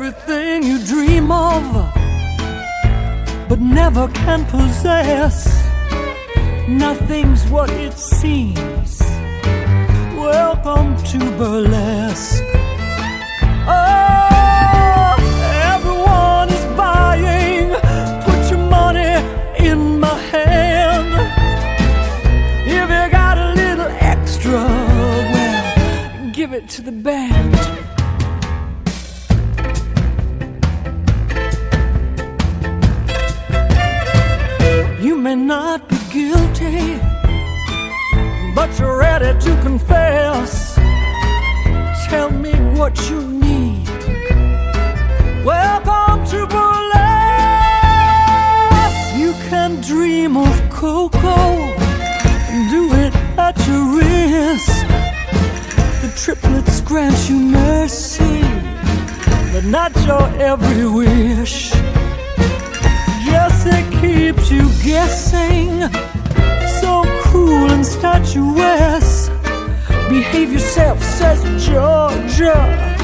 everything you dream of, but never can possess. Nothing's what it seems. Welcome to burlesque. Oh, everyone is buying. Put your money in my hand. If you got a little extra, well, give it to the band. You may not be guilty, but you're ready to confess. Tell me what you need. Welcome to burlesque. You can dream of cocoa and do it at your risk. The triplets grant you mercy, but not your every wish. Yes, it keeps you guessing. So cruel and statuesque. Behave yourself, says Georgia.